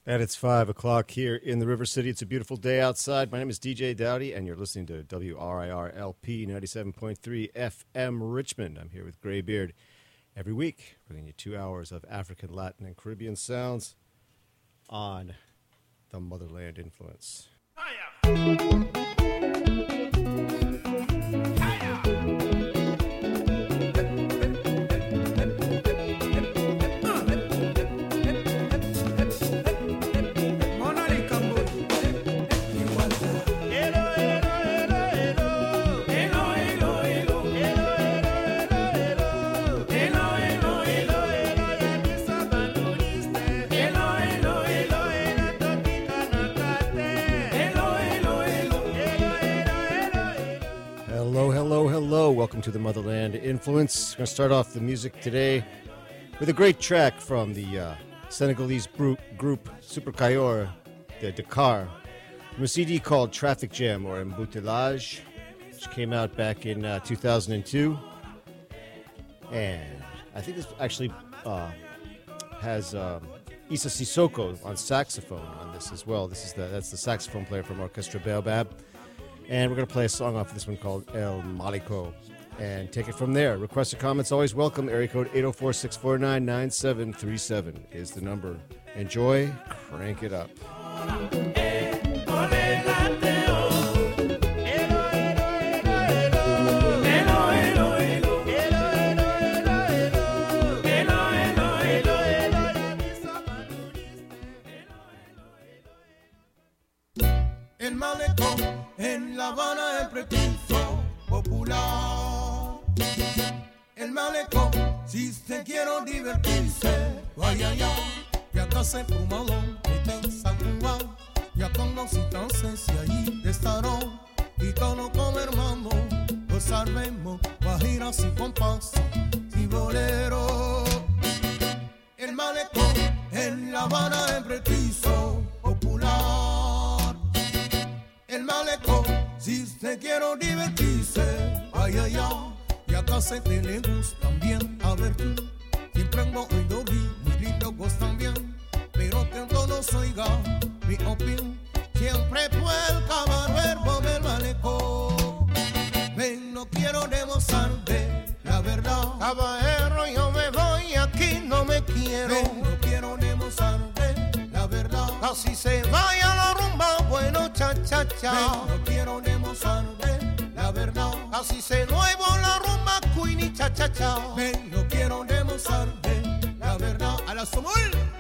And it's 5 o'clock here in the River City. It's a beautiful day outside. My name is DJ Dowdy, and you're listening to WRIR-LP 97.3 FM Richmond. I'm here with Graybeard every week, bringing you 2 hours of African, Latin, and Caribbean sounds on the Motherland Influence. Hello. Welcome to the Motherland Influence. We're going to start off the music today with a great track from the Senegalese group Super Kayor de Dakar from a CD called Traffic Jam or Embouteillage, which came out back in 2002. And I think this actually has Issa Sissoko on saxophone on this as well. That's the saxophone player from Orchestra Baobab. And we're going to play a song off of this one called El Maliko and take it from there. Requests or comments always welcome. Area code 804-649-9737 is the number. Enjoy. Crank it up. El malecón en La Habana, el prepucio popular. El malecón, si usted quiere divertirse, vaya allá, y acá se fumalón, y ten San Juan, y acá no si si allí estarán, y todo como hermano, pues salvemos, guajiras y compás, y bolero. El malecón en La Habana, el prepucio popular. El malecón, si usted quiere divertirse, vaya allá, y acá se te le gusta también. A ver tú, siempre hemos oído muy lindos también, pero que todos oigan mi opinión, siempre fue el camarero del malecón. Ven, no quiero demostrar la verdad, caballero, yo me voy, aquí no me quiero. Ven, no quiero demostrar la verdad, así se vaya la rumba, bueno, cha, cha, cha. Ven, no quiero demostrar la verdad, así se nuevo la rumba, cuini, cha, cha, cha. Ven, no quiero demostrar la verdad, a la somul.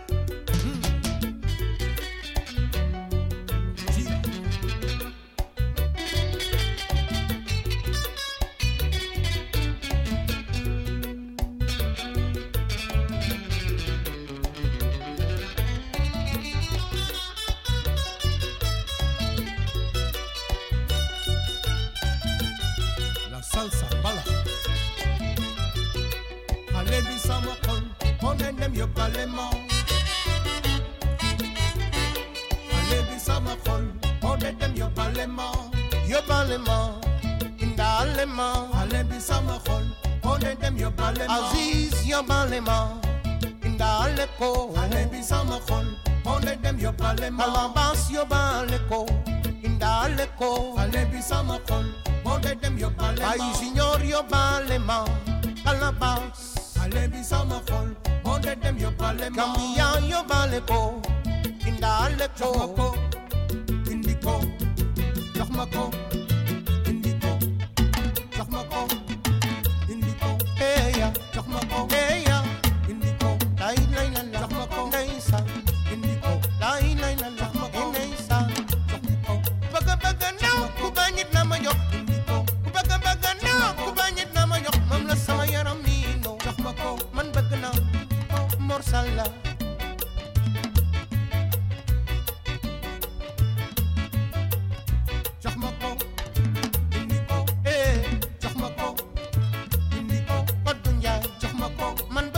Salsa, bala. Alebi samakon, ponen dem yo balema. Alebi samakon, ponen dem yo balema. Yo balema, inda alema. Alebi samakon, ponen dem yo balema. Aziz yo balema, inda aleko. Alebi samakon, ponen dem yo balema. Alabas yo baleko, inda aleko. Alebi samakon. Ay, señor, yo vale más. Alabas. Alebi samahol. Monde dem yo vale más. Cambia yo vale po. Indale po. Indiko. Chakmako. Indiko. Chakmako. Indiko. Eya. Chakmako. Eya. Indiko. Lai lai la la. Chakmako. Neisa. Indiko. Lai lai la la. Chakmako. Neisa. Chakmako. Baga baga now. Kubanyit na mayo. Sama yaram nino, chakmako, man bagna, morsala. Chakmako, indiko, chakmako, indiko, padunya, chakmako, man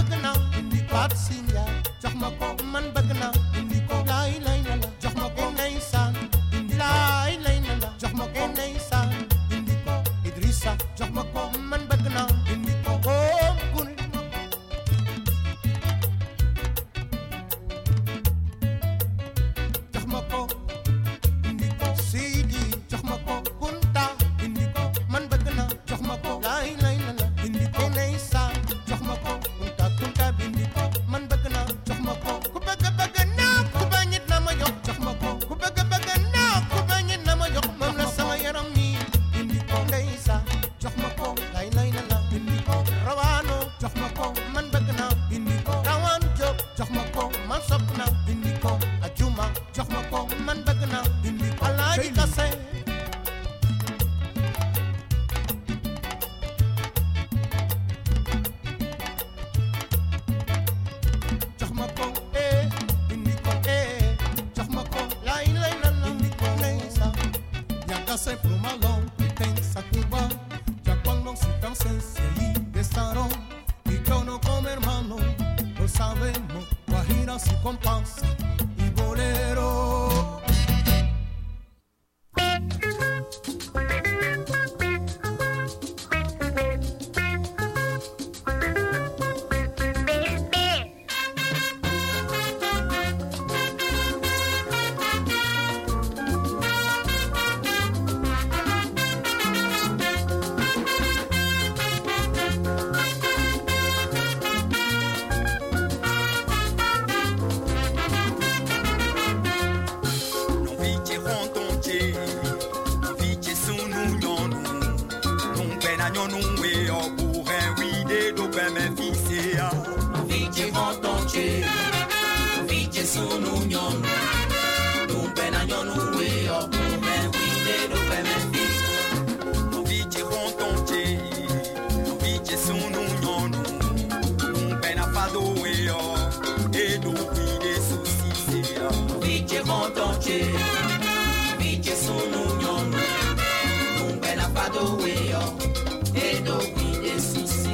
sunu nyonu numbe na nyonu we o me winde do be me fi no vice hontonche no vice sunu nyonu numbe na fado we o e do winde susi se no vice hontonche vice sunu nyonu numbe na fado we o e do winde susi.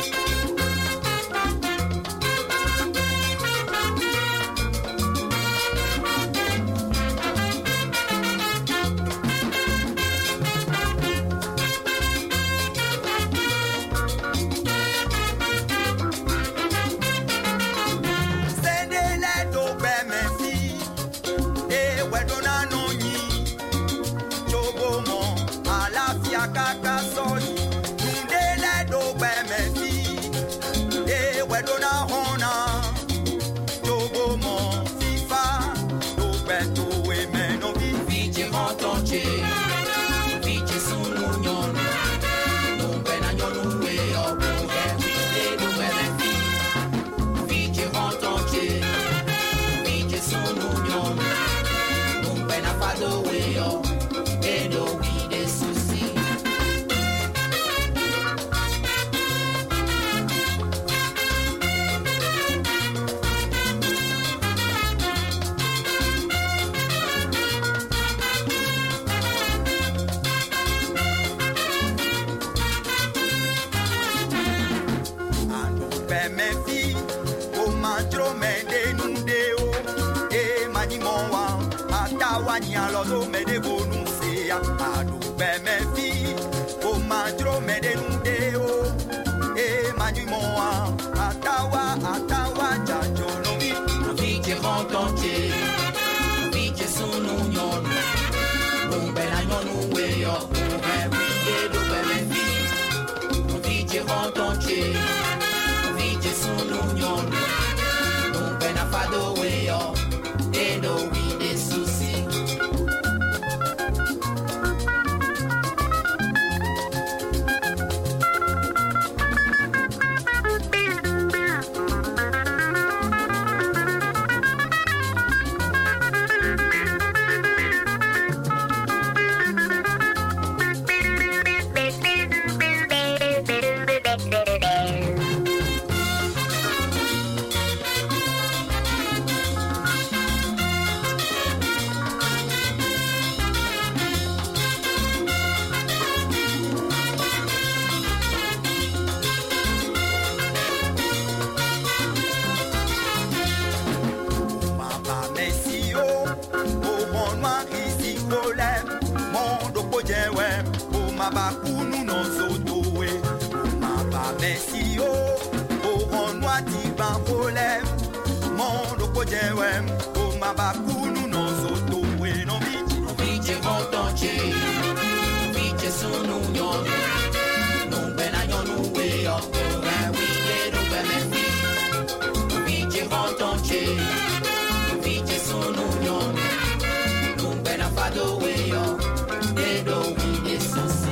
Kaka soyi nundele do gbeme fi e wedona hona jogo mo fifa do beto e meno vi vice montonche vice sunu nyonu numbe na nyonu we o e do gbeme fi vice montonche vice sunu nyonu numbe na fado we o e do we de susi. Lo me de bonuncia adu be me fi o mandro me de nudeo e mani moa atawa jajo no vi che contonche vi che sono nyonu numbe na nyonu we yo me vi do be me fi vi che contonche vi che sono nyonu numbe na fado we yo e do we de susi. Bakunu no sotowe maba messi o ronwa ti ban polem mondo ko jewe o mabakunu no sotowe no vice contonche vice sunu nyonu numbe na nyonu we o we do be me fi vice contonche vice sunu nyonu numbe na fado we o e do we de susi.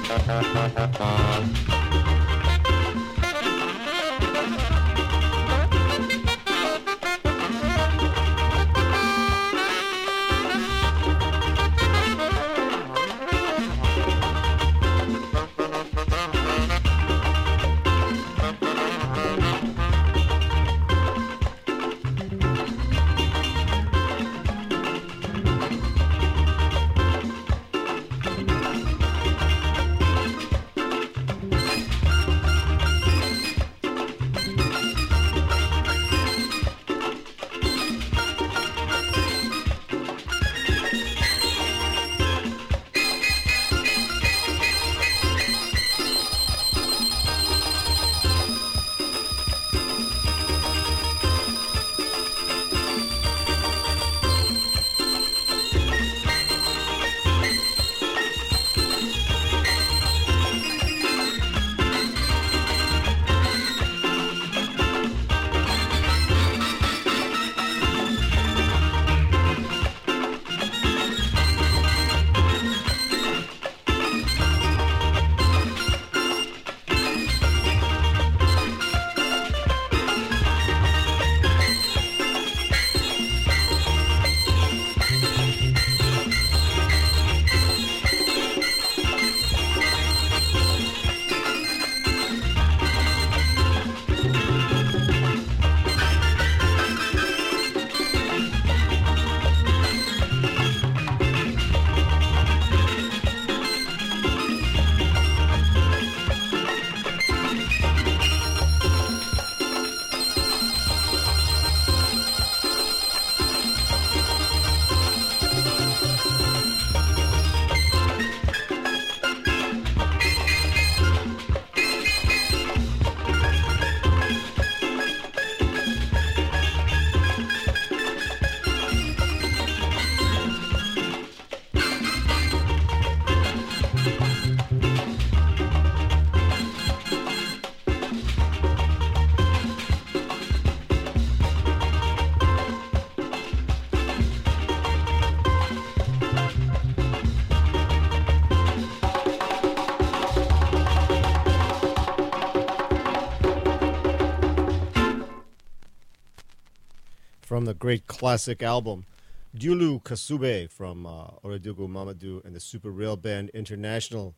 From the great classic album, Diulu Kasube from Oradugu Mamadou and the Super Rail Band International.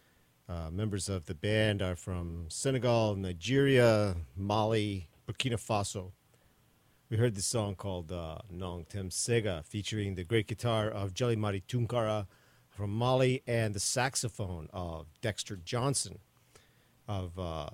Members of the band are from Senegal, Nigeria, Mali, Burkina Faso. We heard this song called Nong Tem Sega, featuring the great guitar of Jelly Mari Tunkara from Mali and the saxophone of Dexter Johnson of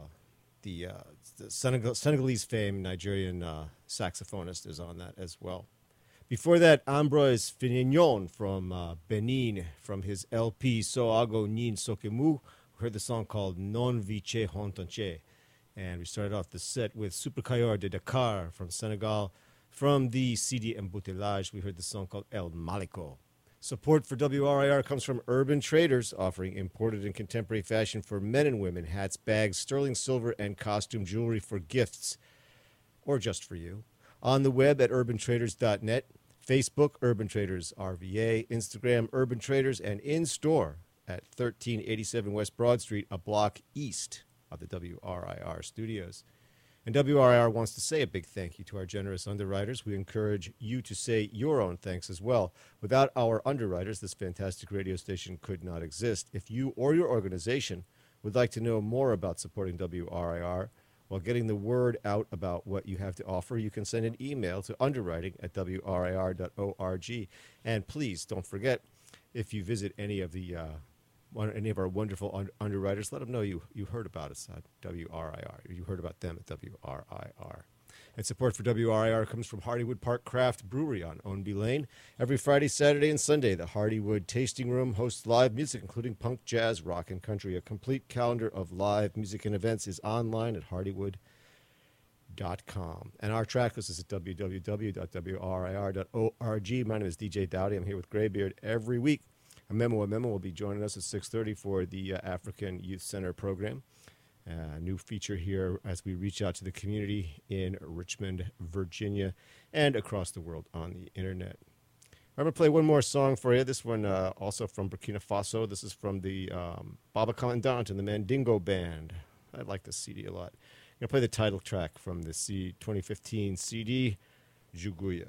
the Senegalese fame Nigerian saxophonist is on that as well. Before that, Ambroise Fignon from Benin, from his LP So Ago Nin Sokemu. We heard the song called Non Viche Hontonche. And we started off the set with Super Kayor de Dakar from Senegal. From the CD Embouteillage, we heard the song called El Maliko. Support for WRIR comes from Urban Traders, offering imported and contemporary fashion for men and women, hats, bags, sterling silver, and costume jewelry for gifts, or just for you. On the web at urbantraders.net, Facebook, Urban Traders RVA, Instagram, Urban Traders, and in-store at 1387 West Broad Street, a block east of the WRIR studios. And WRIR wants to say a big thank you to our generous underwriters. We encourage you to say your own thanks as well. Without our underwriters, this fantastic radio station could not exist. If you or your organization would like to know more about supporting WRIR while getting the word out about what you have to offer, you can send an email to underwriting@wrir.org. And please don't forget, if you visit any of our wonderful underwriters, let them know you heard about us at WRIR. You heard about them at WRIR. And support for WRIR comes from Hardywood Park Craft Brewery on Ownby Lane. Every Friday, Saturday, and Sunday, the Hardywood Tasting Room hosts live music, including punk, jazz, rock, and country. A complete calendar of live music and events is online at hardywood.com. And our track list is at www.wrir.org. My name is DJ Dowdy. I'm here with Graybeard every week. Amemo will be joining us at 6:30 for the African Youth Center program. New feature here as we reach out to the community in Richmond, Virginia, and across the world on the internet. I'm going to play one more song for you. This one also from Burkina Faso. This is from the Baba Commandant and the Mandingo Band. I like this CD a lot. I'm going to play the title track from the 2015 CD, Juguya.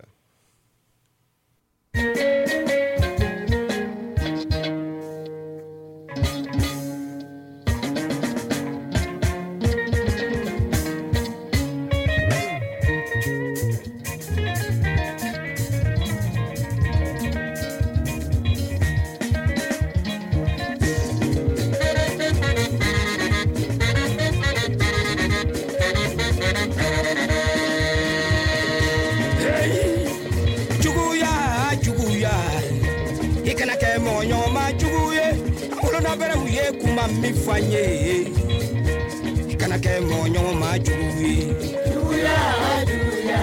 Mi fanye kana ke monyo ma juwi juya juya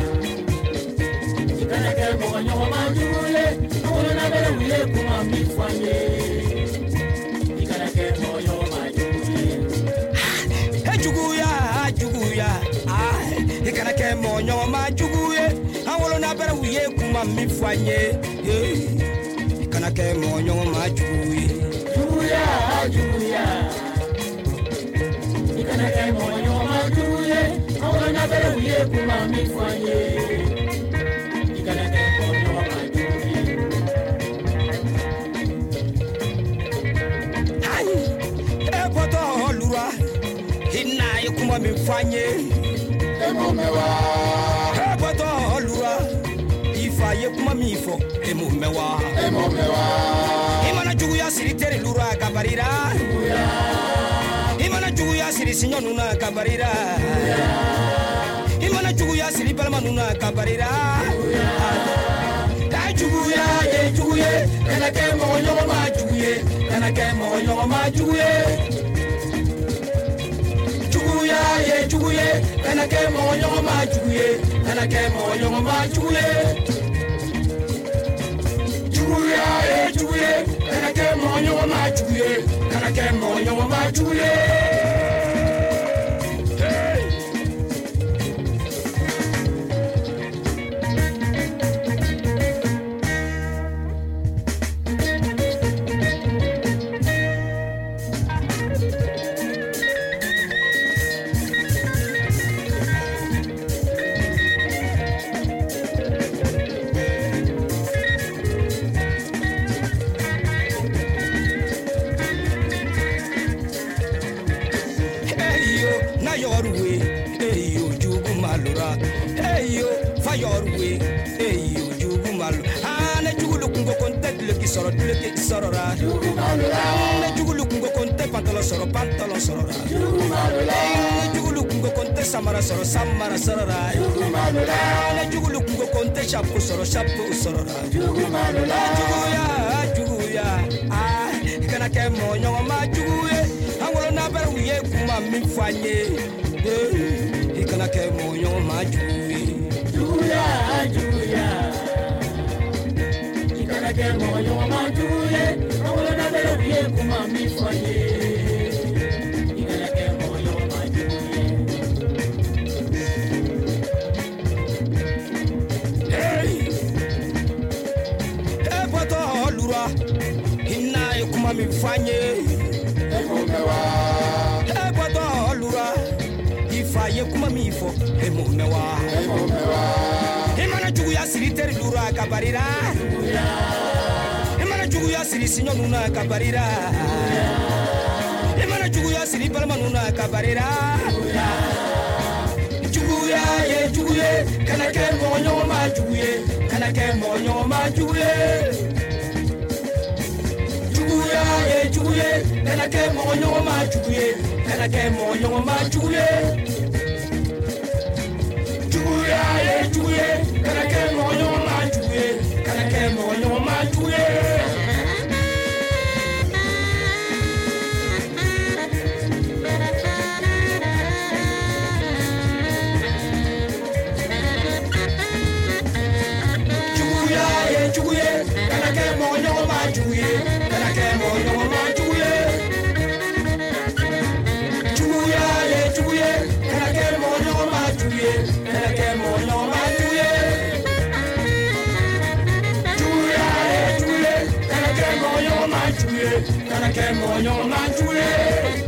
kana ke monyo ma juwi ono na bere wiye kuma mi fanye kana ke monyo ma juwi he juya juya kana ke monyo ma juwi ono na bere wiye kuma mi fanye kana ke monyo ma juwi Julia, ikana kai moyo majuye, awona bere wiye kuma mifanye. Ikana kai moyo majuye. Hai, eboto olura, hina yekuma mifanye. Emomewa. Eboto olura, ifa yekuma mifo. Emomewa. Imana juguya siri tere lura kabarira. Imana juguya siri sinyo nuna kabarira. Imana juguya siri palma nuna kabarira. Da juguya ye juguye, kana ke moyo ma juguye, kana ke moyo ma juguye. Juguya ye juguye, kana ke moyo ma juguye, kana ke moyo ma juguye. Juguye, kana ke moyo ma juguye, kana ke moyo ma juguye. Samara sorora na jugulu kungo konte chapu sorora juguya kana ke monyo ma juguye angolo na ber wiye kuma mi fanye kana ke monyo ma juguye juguya kana ke monyo ma juguye angolo na ber wiye kuma mi fanye mi fanye emomewa ebodo olura ifaye kuma mi fo emomewa imana jugu ya siri teri lura kabarira imana jugu ya siri sinyo nuna kabarira imana jugu ya siri palma nuna kabarira jugu ye kana ke monyo ma jugu ye kana ke monyo ma jugu ye juguye, kana ke monyo ma juguye, kana ke monyo ma juguye. Juguye, kana ke monyo ma juguye, kana ke monyo ma juguye. Juguye, kana ke monyo ma juguye, kana ke monyo ma juguye. Juguye, kana ke monyo ma juguye, kana ke monyo ma juguye. que moño la joué.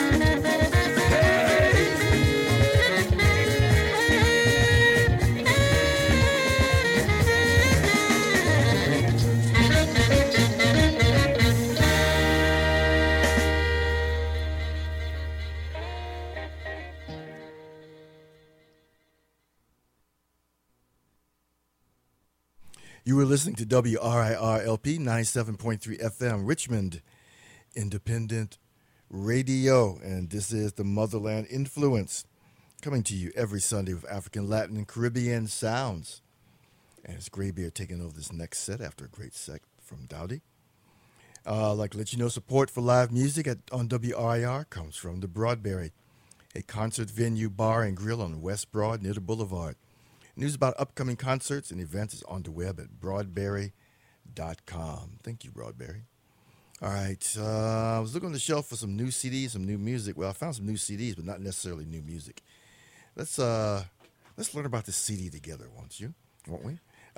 You were listening to WRIR-LP 97.3 FM, Richmond Independent Radio. And this is the Motherland Influence, coming to you every Sunday with African, Latin, and Caribbean sounds. And it's Graybeard taking over this next set after a great set from Dowdy. I'd like to let you know support for live music on WRIR comes from the Broadberry, a concert venue, bar, and grill on West Broad near the Boulevard. News about upcoming concerts and events is on the web at broadberry.com. Thank you, Broadberry. All right. I was looking on the shelf for some new CDs, some new music. Well, I found some new CDs, but not necessarily new music. Let's learn about this CD together, won't we?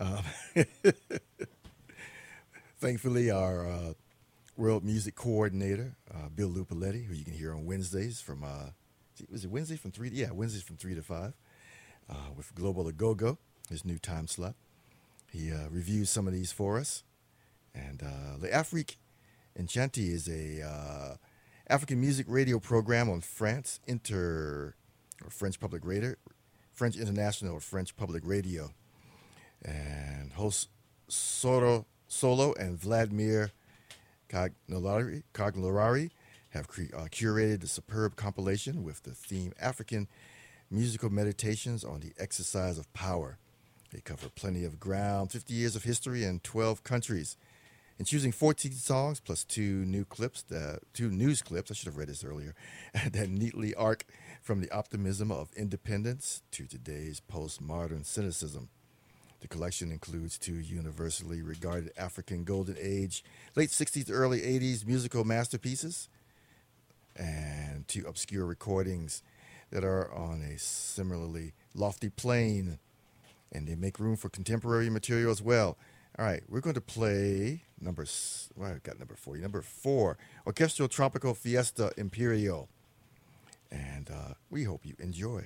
Thankfully, our world music coordinator, Bill Lupaletti, who you can hear on Wednesdays from, was it Wednesday from 3? Yeah, Wednesdays from 3 to 5. With Global Agogo, his new time slot. He reviews some of these for us. And Le Afrique Enchanté is a African music radio program on French Public Radio, French International or French Public Radio. And hosts Solo and Vladimir Coglarari have curated the superb compilation with the theme African Musical Meditations on the Exercise of Power. They cover plenty of ground, 50 years of history, and 12 countries. In choosing 14 songs plus two news clips, I should have read this earlier, that neatly arc from the optimism of independence to today's postmodern cynicism. The collection includes two universally regarded African Golden Age, late 60s to early 80s musical masterpieces, and two obscure recordings that are on a similarly lofty plane, and they make room for contemporary material as well. All right, we're going to play number 4, Orchestral Tropical Fiesta Imperial, and we hope you enjoy.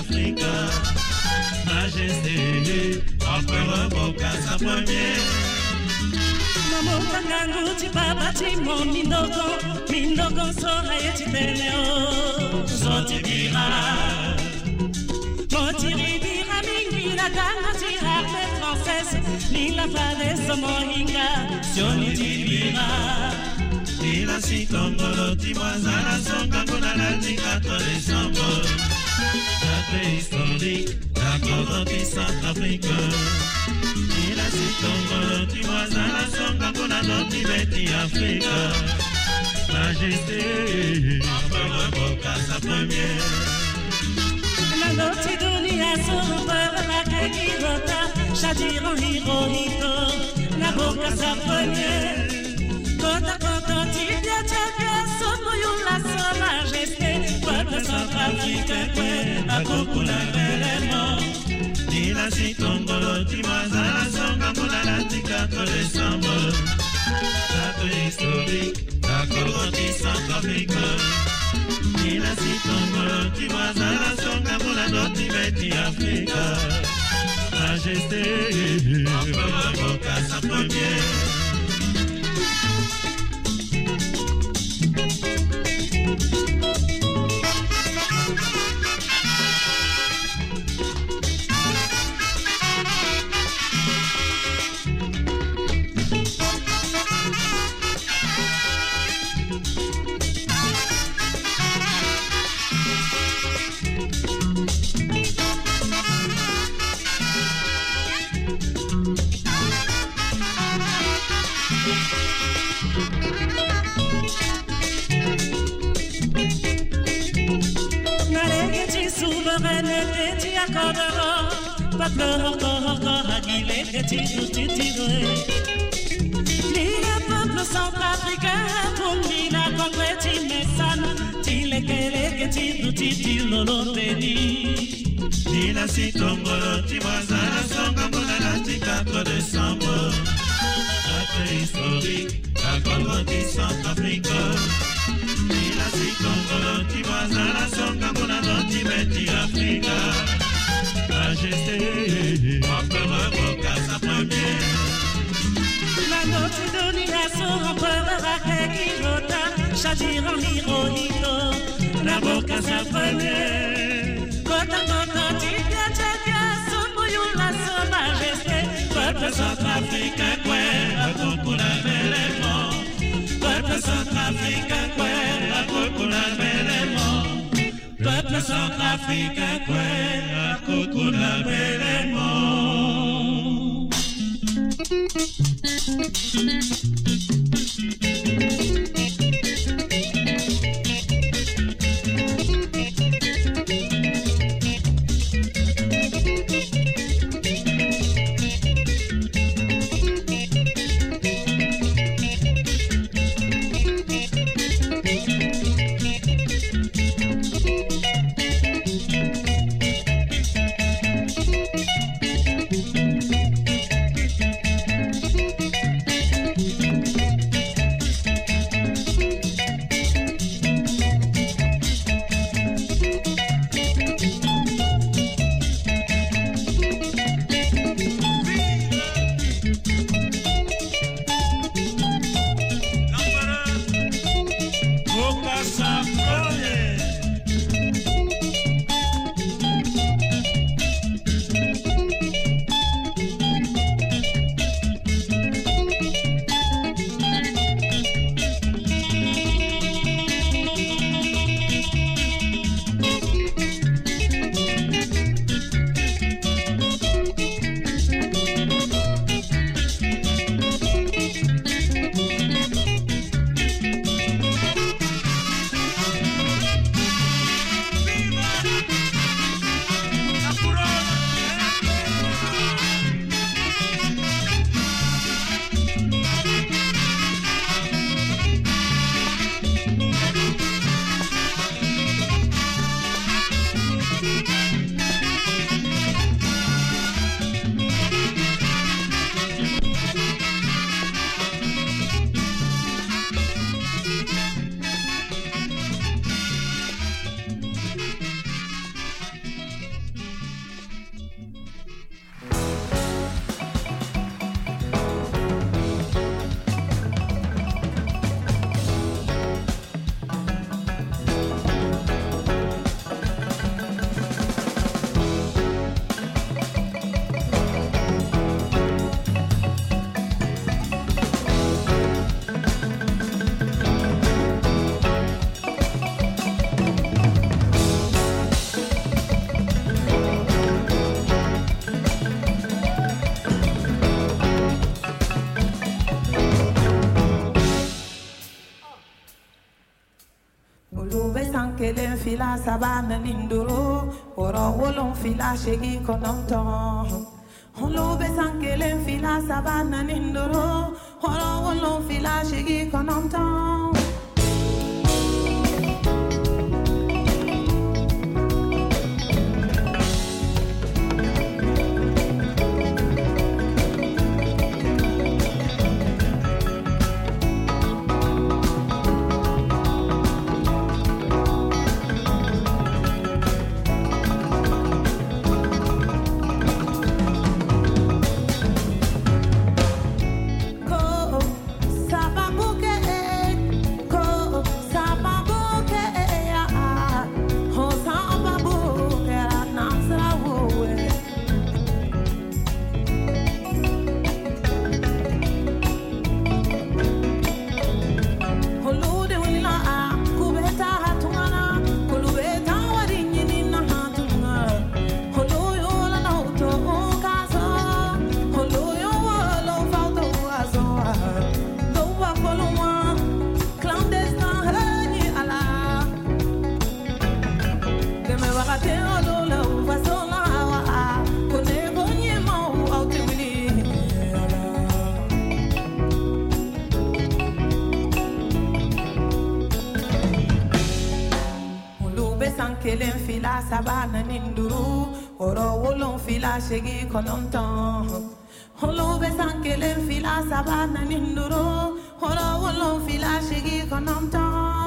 Majesté, empereur Bokassa Ier, Mamokangangu chipapa chimo mindogo soha yechiteneo zoti bira motiri bira mingi la ganga tirarte française ni la fadesse mohinga sioni tibira Ila si tongolo timwazala songa kuna lati 4 décembre date historique d'accord qui Centrafrique Ila si tongolo timwazala songa kuna noti beti Afrique Majesté Empereur Bokassa premier La noti dunia sompeur la kekirota Shadiran Hirohito La Bokassa premier Kota kota tibia tibia somo yula sa majesté Peuple centrafricain kwe akokula belemo Dila si tongolo timazala songa muna lati 4 décembre Date historique d'accord qui Centrafrique Dila si tongolo timazala songa muna noti beti Afrique Majesté Empereur Bokassa premier Le peuple centrafricain pour lui la congrès mesan tile kele tiru titilo lo beni Dila si tongolo timazala songa muna lati 4 décembre Date historique d'accord qui Centrafrique Dila si tongolo timazala songa muna noti beti Afrique Majesté Empereur Bokassa premier La noti dunia sompeur la kekirota Shadiran Hirohito La Bokassa premier Kota kota tibia tibia somo yula sa majesté Peuple centrafricain kwe akokula belemo Peuple centrafricain kwe akokula belemo Peuple centrafricain kwe akokula belemo Ulube sankele fila sabana ninduro oro wolon fila shegi konomton. Ulube sankele fila sabana ninduro oro wolon fila shegi konomton. Kelen fila sabana ninduru oro wolon fila shegi kononton. Holo besan kelen fila sabana ninduru oro wolon fila shegi kononton.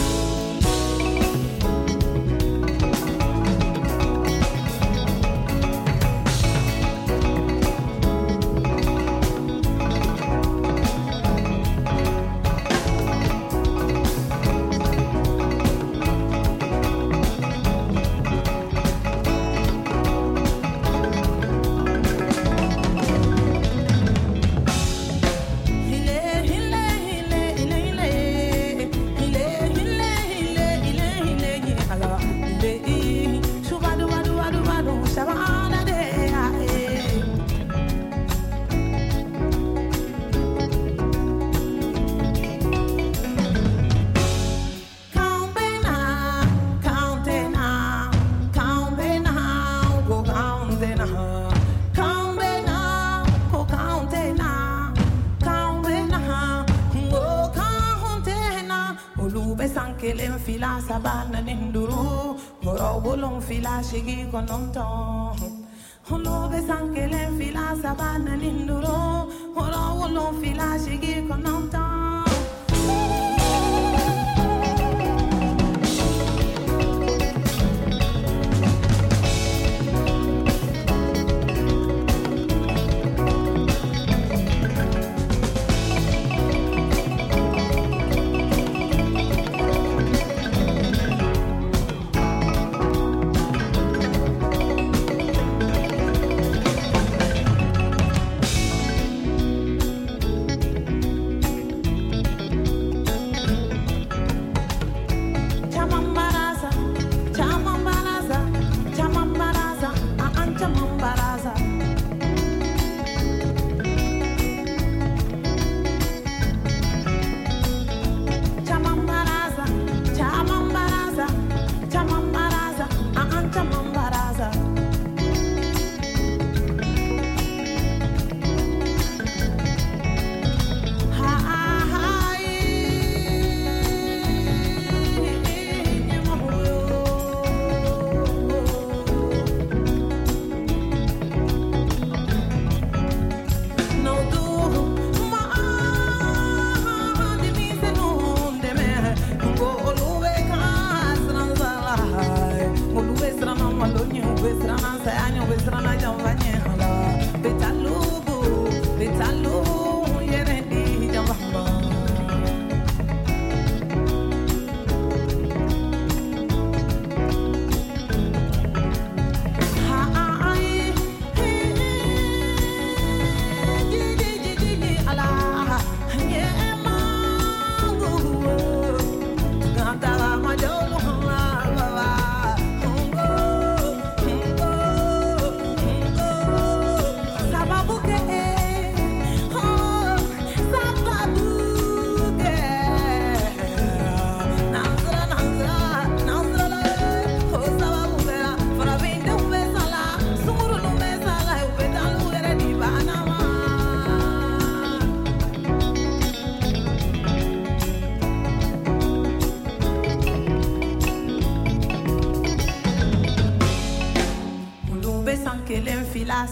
Kelen fila sabana ninduru oro wolon fila shigi kononton. Holo besan kelen fila sabana ninduru oro wolon fila shigi kononton.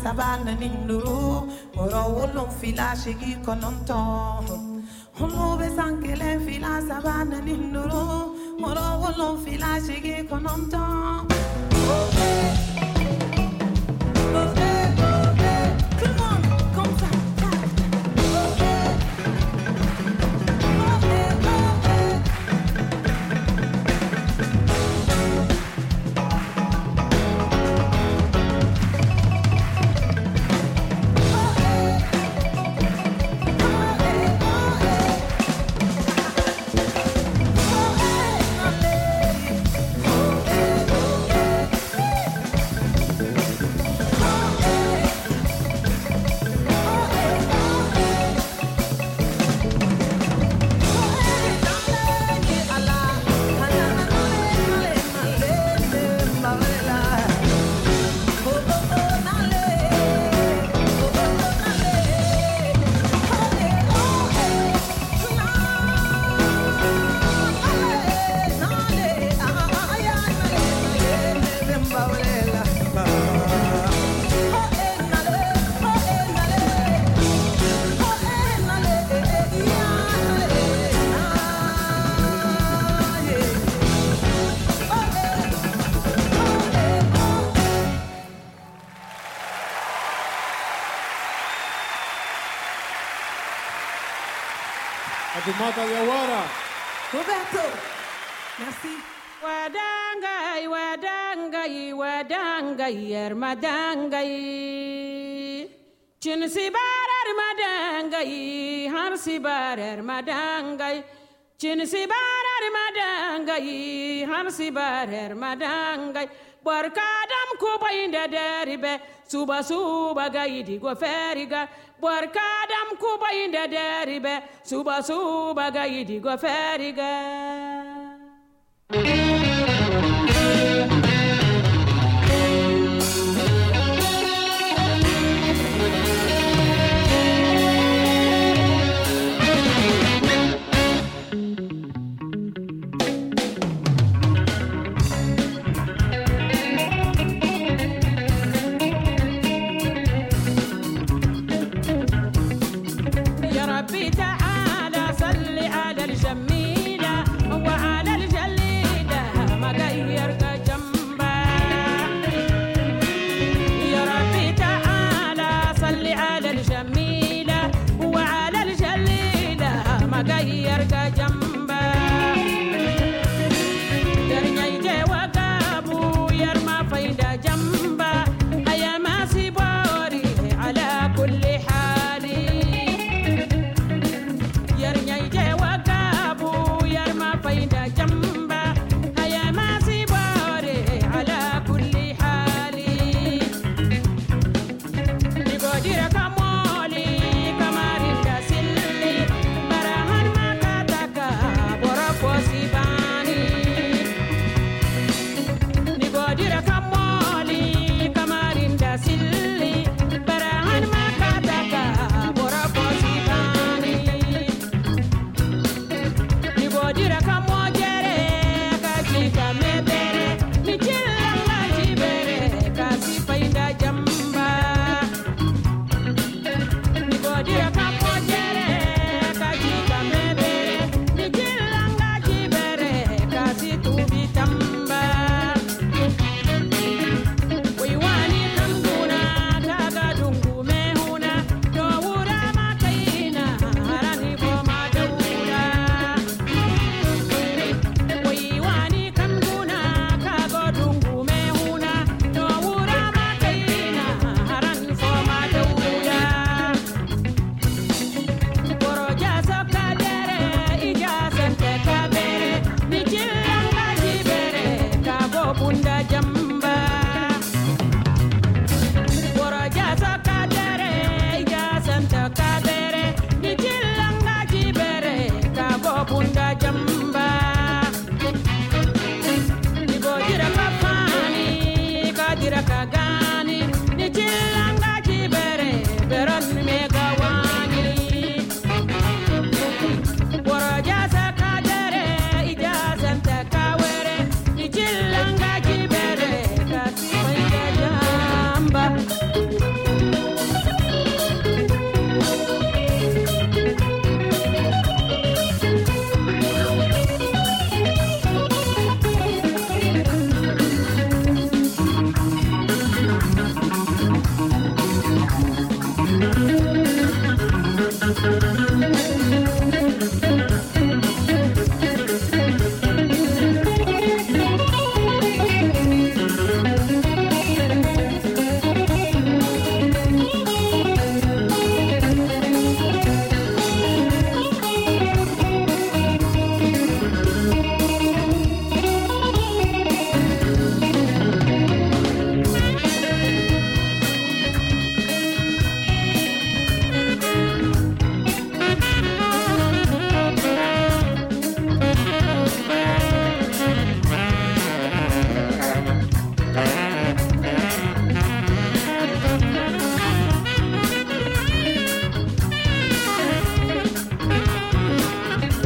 sabana ninduru oro wolon fila shigi kononton Holo be sankele fila sabana ninduru oro wolon fila shigi kononton Come on, come ça Mata de Aguara. Roberto, merci. Wadangai, wadangai, wadangai, ermadangai. Chinsibar ermadangai, hansibar ermadangai. Chinsibar ermadangai, hansibar ermadangai. Barkadam kuba inda deribe, suba suba gaidi go feriga. Barkadam kuba inda deribe, suba suba gaidi go feriga.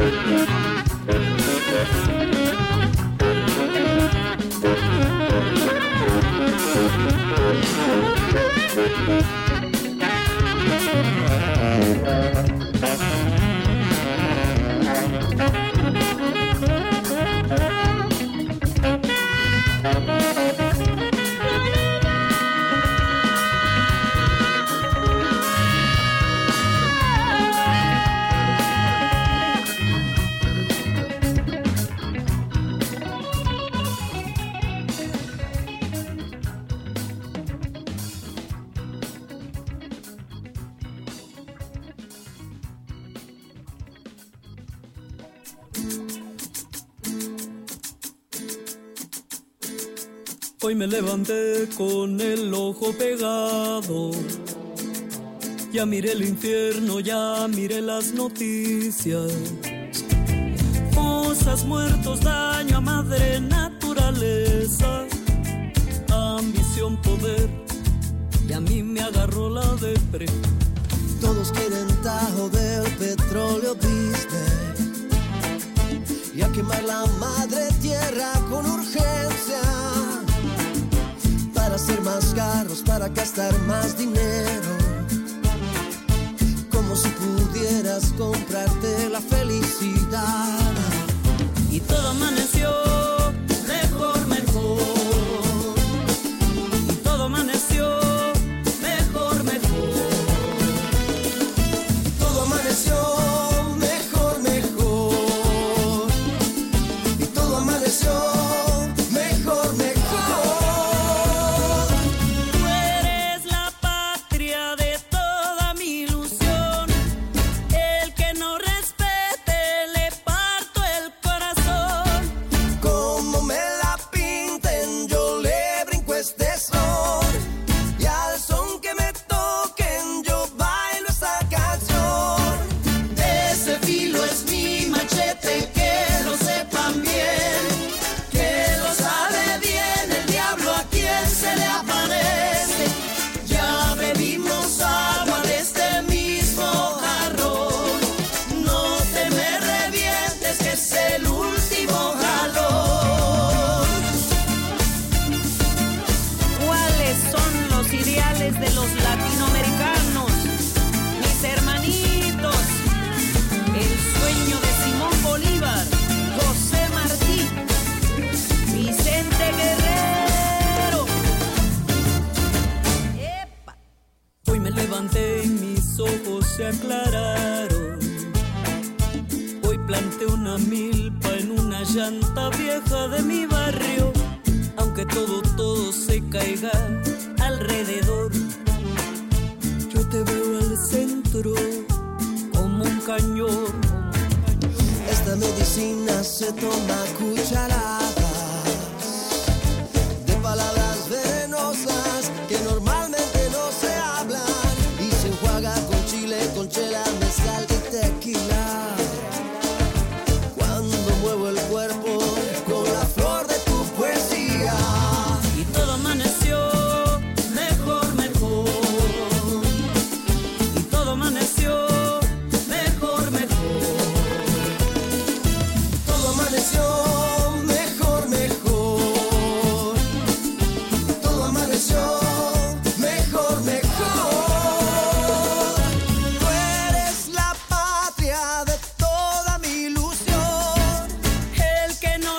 Hoy me levanté con el ojo pegado, ya miré el infierno, ya miré las noticias. Fosas, muertos, daño a madre naturaleza, ambición, poder, y a mí me agarró la depre. Todos quieren tajo del petróleo business y a quemar la madre tierra con urgencia, para hacer más carros, para gastar más dinero, como si pudieras comprarte la felicidad. Y todo amaneció mejor, mejor. Y todo amaneció mejor, mejor. Todo amaneció mejor, mejor. Y todo amaneció mejor, mejor. Se aclararon. Hoy planté una milpa en una llanta vieja de mi barrio, aunque todo se caiga alrededor. Yo te veo al centro como un cañón. Esta medicina se toma cucharadas de palabras venenosas que normalmente no se hablan, y se enjuaga con chile, con chela, mezcal y tequila. Cuando muevo el cuerpo con la flor de tu poesía. Y todo amaneció mejor, mejor. Y todo amaneció mejor, mejor. Todo amaneció mejor, mejor. Todo amaneció mejor, mejor. Tú eres la patria de toda mi ilusión, el que no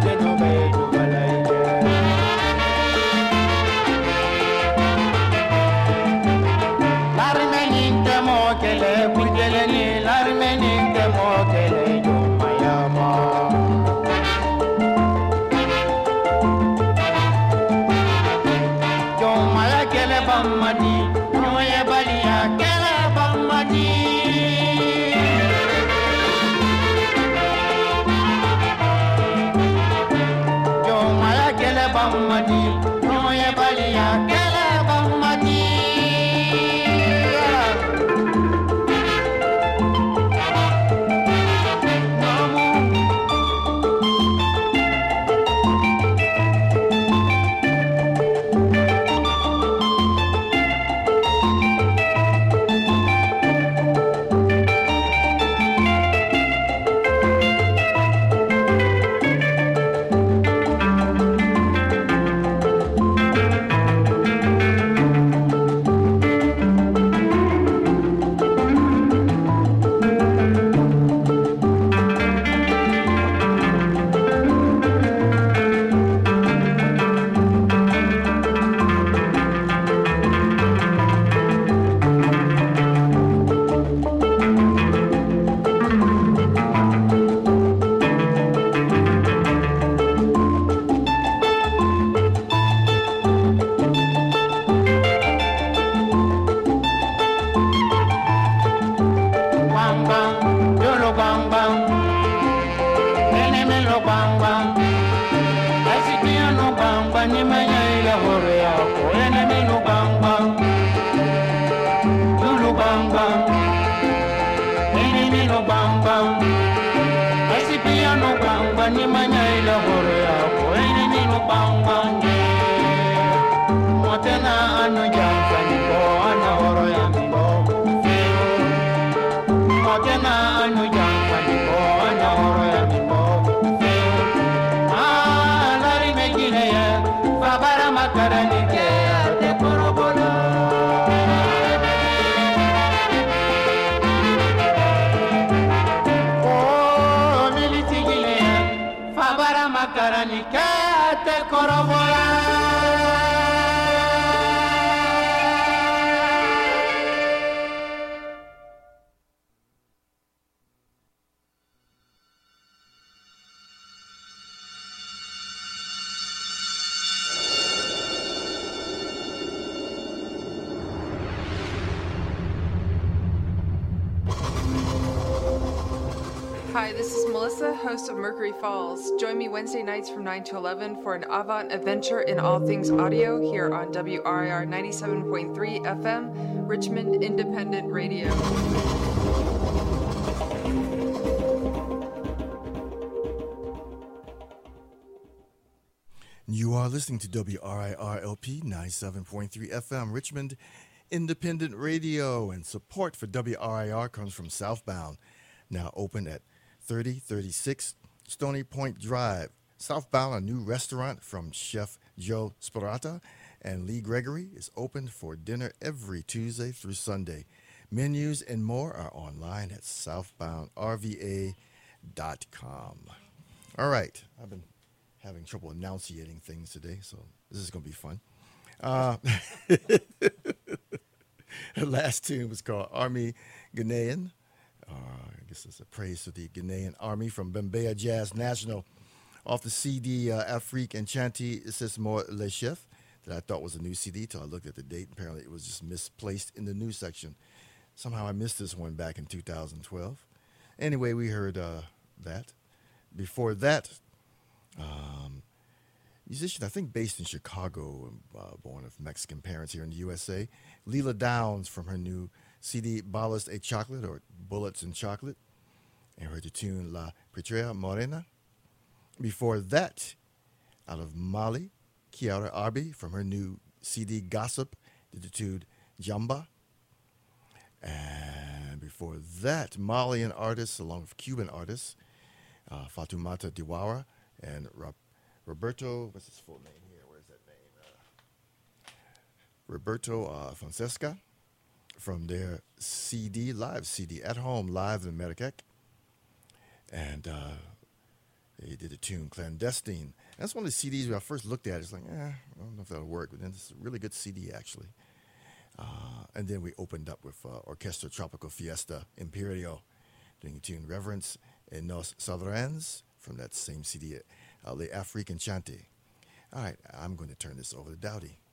Hi, this is Melissa, host of Mercury Falls. Join me Wednesday nights from 9 to 11 for an avant adventure in all things audio here on WRIR 97.3 FM, Richmond Independent Radio. You are listening to WRIR-LP 97.3 FM, Richmond Independent Radio, and support for WRIR comes from Southbound, now open at 3036 Stony Point Drive. Southbound, a new restaurant from Chef Joe Sparata and Lee Gregory, is open for dinner every Tuesday through Sunday. Menus and more are online at southboundrva.com. All right, I've been having trouble enunciating things today, so this is going to be fun. The last tune was called Army Ghanaian. I guess it's a praise to the Ghanaian Army from Bembeya Jazz National off the CD Afrique Enchanté C'est Moi Le Chef that I thought was a new CD till I looked at the date. Apparently it was just misplaced in the news section. Somehow I missed this one back in 2012. Anyway, we heard that. Before that, musician, I think based in Chicago, born of Mexican parents here in the USA, Leela Downs from her new CD Balas et Chocolate, or Bullets and Chocolate, and heard the tune La Patria Morena. Before that, out of Mali, Kiara Arbi from her new CD Gossip, did the tune Jamba. And before that, Malian artists along with Cuban artists, Fatoumata Diawara and Roberto, what's his full name here? Where's that name? Roberto Fonseca from their CD, live CD, At Home, live in Marrakech. And They did a tune, Clandestine. That's one of the CDs when I first looked at it. It's like, I don't know if that'll work. But then it's a really good CD, actually. And then we opened up with Orchestra Tropical Fiesta Imperio, doing a tune, Reverence en Nos Sovereigns, from that same CD, Le Afrique Enchante. All right, I'm going to turn this over to Dowdy.